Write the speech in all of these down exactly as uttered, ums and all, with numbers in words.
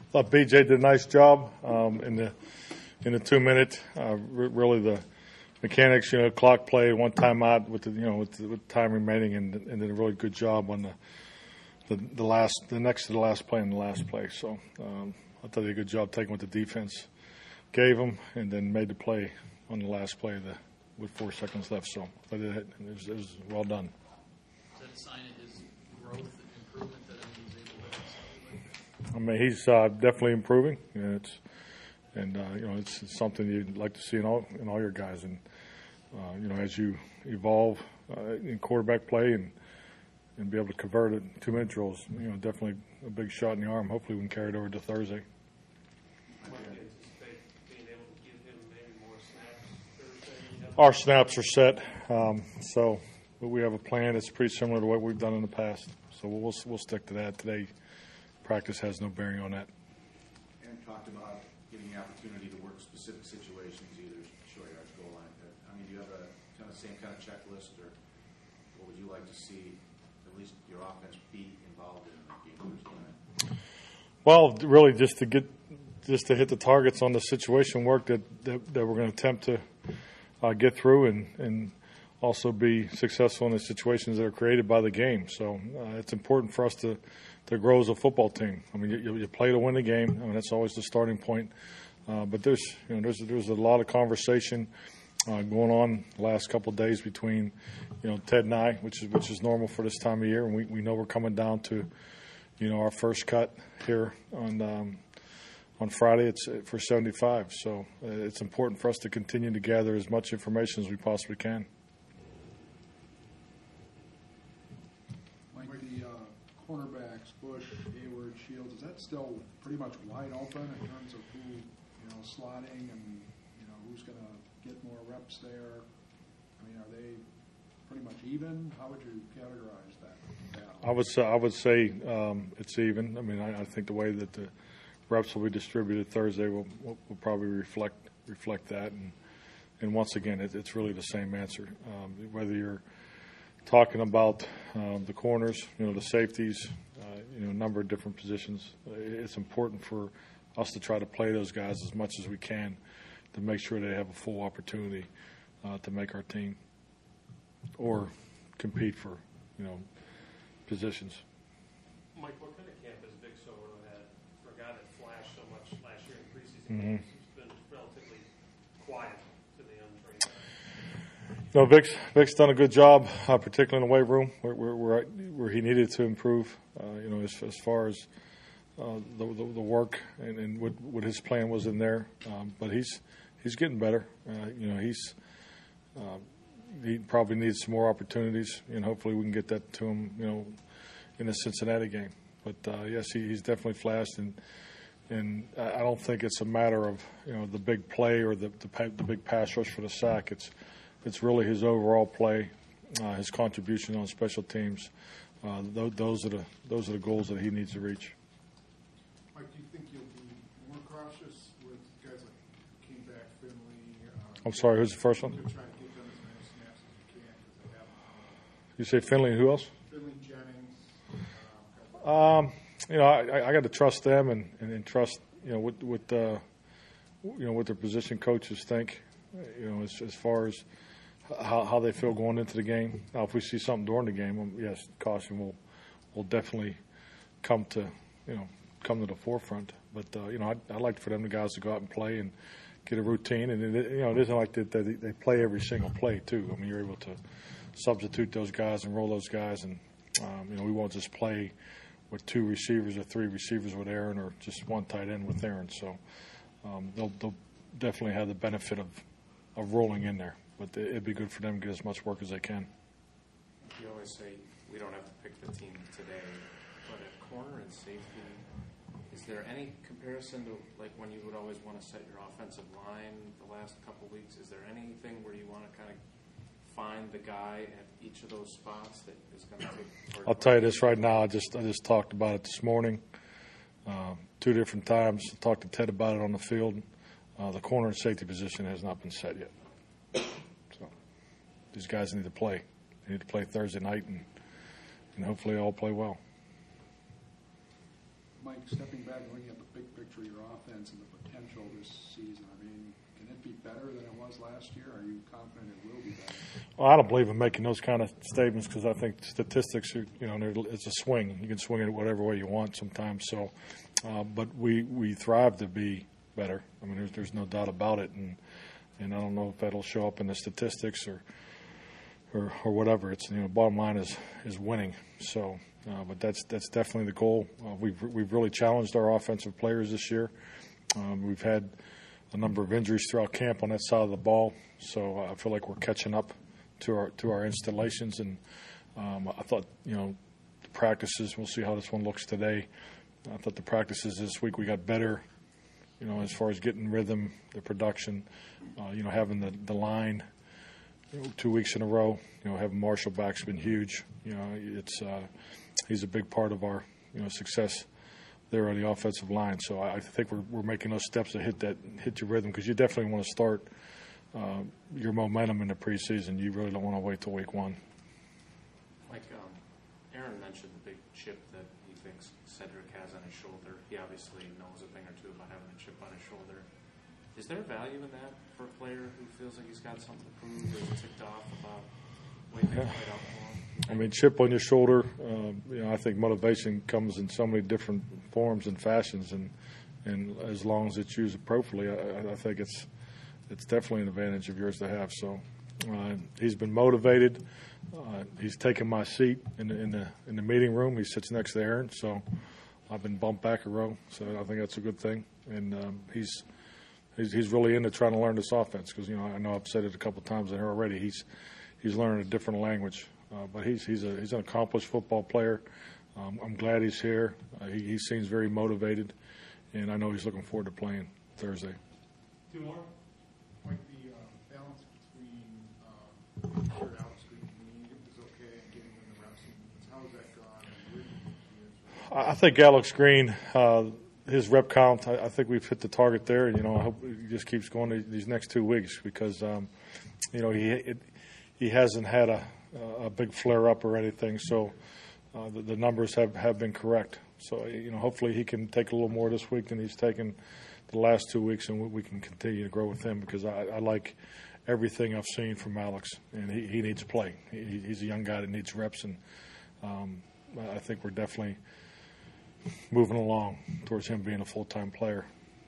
thought B J did a nice job um, in the in the two minute. Uh, re- really, the mechanics, you know, clock play, one timeout with the you know with, the, with time remaining, and, and did a really good job on the, the the last the next to the last play and the last play. So um, I thought he did a good job taking what the defense gave him, and then made the play on the last play the, with four seconds left. So I thought it, it, was, it was well done. Is that a sign of his growth and improvement that he was able to do like that? I mean, he's uh, definitely improving. You know, it's, and uh, you know, it's, it's something you'd like to see in all in all your guys. And uh, you know, as you evolve uh, in quarterback play and and be able to convert it two minute drills, you know, definitely a big shot in the arm. Hopefully, we can carry it over to Thursday. Our snaps are set, um, so we have a plan that's pretty similar to what we've done in the past. So we'll we'll stick to that. Today, practice has no bearing on that. And talked about giving the opportunity to work specific situations, either short yard, goal line. I mean, do you have a kind of same kind of checklist, or what would you like to see at least your offense be involved in the game tonight? Well, really, just to get just to hit the targets on the situation work that that, that we're going to attempt to. Uh, get through and, and also be successful in the situations that are created by the game. So uh, it's important for us to, to grow as a football team. I mean, you, you play to win the game. I mean, that's always the starting point. Uh, but there's you know there's there's a lot of conversation uh, going on the last couple of days between you know Ted and I, which is which is normal for this time of year. And we, we know we're coming down to you know our first cut here on. Um, On Friday, it's for seventy-five, so uh, it's important for us to continue to gather as much information as we possibly can. Mike, the uh, cornerbacks, Bush, Hayward, Shields, is that still pretty much wide open in terms of who, you know, slotting and, you know, who's going to get more reps there? I mean, are they pretty much even? How would you categorize that? I would say, I would say um, it's even. I mean, I, I think the way that the reps will be distributed Thursday will, will, will probably reflect reflect that. And, and once again, it, it's really the same answer. Um, whether you're talking about um, the corners, you know, the safeties, uh, you know, a number of different positions, it's important for us to try to play those guys as much as we can to make sure they have a full opportunity uh, to make our team or compete for, you know, positions. Mike, what kind of camp has Vic Soto had for a guy that flashed so much last year in preseason Mm-hmm. games? He's been relatively quiet to the untrained guys. No, Vic's, Vic's done a good job, uh, particularly in the weight room where, where, where, where he needed to improve, uh, you know, as, as far as uh, the, the, the work and, and what, what his plan was in there. Um, but he's he's getting better. Uh, you know, he's uh, he probably needs some more opportunities, and hopefully we can get that to him, you know, in the Cincinnati game. But, uh, yes, he, he's definitely flashed, and and I don't think it's a matter of, you know, the big play or the the, the big pass rush for the sack. It's it's really his overall play, uh, his contribution on special teams. Uh, th- those are the those are the goals that he needs to reach. Mike, do you think you'll be more cautious with guys like came back, Finley? Uh, I'm sorry, who's the first one? To try to give them as many snaps as you can because they have You say Finley and who else? Finley, Jennings. Uh, Um, you know, I, I got to trust them and, and, and trust, you know, what, what uh, you know, what their position coaches think, you know, as, as far as how, how they feel going into the game. Now, if we see something during the game, um, yes, caution will will definitely come to, you know, come to the forefront. But, uh, you know, I'd, I'd like for them, the guys, to go out and play and get a routine. And, it, you know, it isn't like that they, they play every single play, too. I mean, you're able to substitute those guys and roll those guys. And, um, you know, we won't just play with two receivers or three receivers with Aaron or just one tight end with Aaron. So um, they'll, they'll definitely have the benefit of, of rolling in there. But it'd be good for them to get as much work as they can. You always say we don't have to pick the team today, but at corner and safety, is there any comparison to like when you would always want to set your offensive line the last couple of weeks? Is there anything where you want to kind of find the guy at each of those spots that is going to take? I'll tell you this right now. I just I just talked about it this morning, uh, two different times. I talked to Ted about it on the field. Uh, the corner and safety position has not been set yet. So these guys need to play. They need to play Thursday night, and and hopefully all play well. Mike, stepping back and looking at the big picture. picture your offense and the potential this season? I mean, can it be better than it was last year? Are you confident it will be better? Well, I don't believe in making those kind of statements because I think statistics are, you know, it's a swing. You can swing it whatever way you want sometimes. So, uh, but we, we thrive to be better. I mean, there's there's no doubt about it, and and I don't know if that'll show up in the statistics or or, or whatever. It's, you know, bottom line is is winning. So, uh, but that's that's definitely the goal. Uh, we've we've really challenged our offensive players this year. Um, we've had a number of injuries throughout camp on that side of the ball, so I feel like we're catching up to our to our installations. And um, I thought, you know, the practices. We'll see how this one looks today. I thought the practices this week we got better. You know, as far as getting rhythm, the production, uh, you know, having the, the line you know, two weeks in a row, you know, having Marshall back's been huge. You know, it's uh, he's a big part of our, you know, success there on the offensive line. So I, I think we're we're making those steps to hit that hit your rhythm because you definitely want to start uh, your momentum in the preseason. You really don't want to wait till week one. Like um, Aaron mentioned the big chip that he thinks Cedric has on his shoulder. He obviously knows a thing or two about having a chip on his shoulder. Is there value in that for a player who feels like he's got something to prove or is ticked off about the way things played out for him? I mean, chip on your shoulder. Uh, you know, I think motivation comes in so many different forms and fashions, and and as long as it's used appropriately, I, I think it's it's definitely an advantage of yours to have. So uh, he's been motivated. Uh, he's taken my seat in the in the in the meeting room. He sits next to Aaron, so I've been bumped back a row. So I think that's a good thing, and um, he's. He's, he's really into trying to learn this offense because, you know, I know I've said it a couple of times in here already. He's he's learning a different language, uh, but he's he's a he's an accomplished football player. Um, I'm glad he's here. Uh, he, he seems very motivated, and I know he's looking forward to playing Thursday. Two more? Like the uh, balance between um, shared out screen being is okay and getting in the reps. And how has that gone? And where do you think I, I think Alex Green. Uh, His rep count, I, I think we've hit the target there. You know, I hope he just keeps going these, these next two weeks because, um, you know, he it, he hasn't had a, a big flare up or anything. So uh, the, the numbers have, have been correct. So, you know, hopefully he can take a little more this week than he's taken the last two weeks, and we can continue to grow with him because I, I like everything I've seen from Alex, and he, he needs to play. He, he's a young guy that needs reps, and um, I think we're definitely moving along towards him being a full-time player.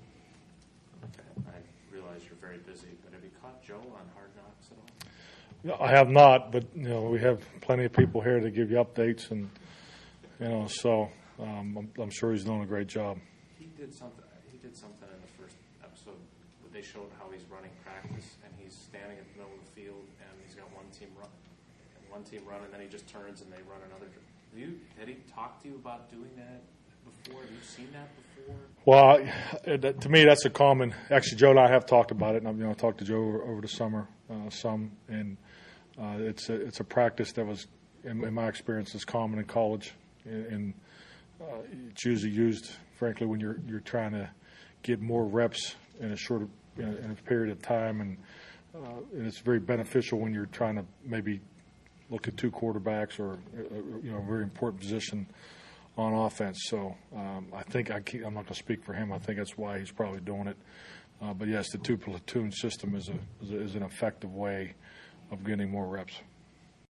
Okay. I realize you're very busy, but have you caught Joe on Hard Knocks at all? No, I have not, but you know we have plenty of people here to give you updates, and you know so um, I'm, I'm sure he's doing a great job. He did something. He did something in the first episode where they showed how he's running practice, and he's standing in the middle of the field, and he's got one team run, and one team run, and then he just turns and they run another. Have you had he talked to you about doing that before? Have you seen that before? Well, it, to me, that's a common. Actually, Joe and I have talked about it. And I've you know talked to Joe over, over the summer uh, some, and uh, it's a it's a practice that was, in, in my experience, is common in college, and, and uh, it's usually used, frankly, when you're you're trying to get more reps in a short in a, in a period of time, and uh, and it's very beneficial when you're trying to maybe look at two quarterbacks or uh, you know a very important position on offense. So um, I think I keep, I'm not going to speak for him. I think that's why he's probably doing it. Uh, but yes, the two platoon system is a, is a is an effective way of getting more reps.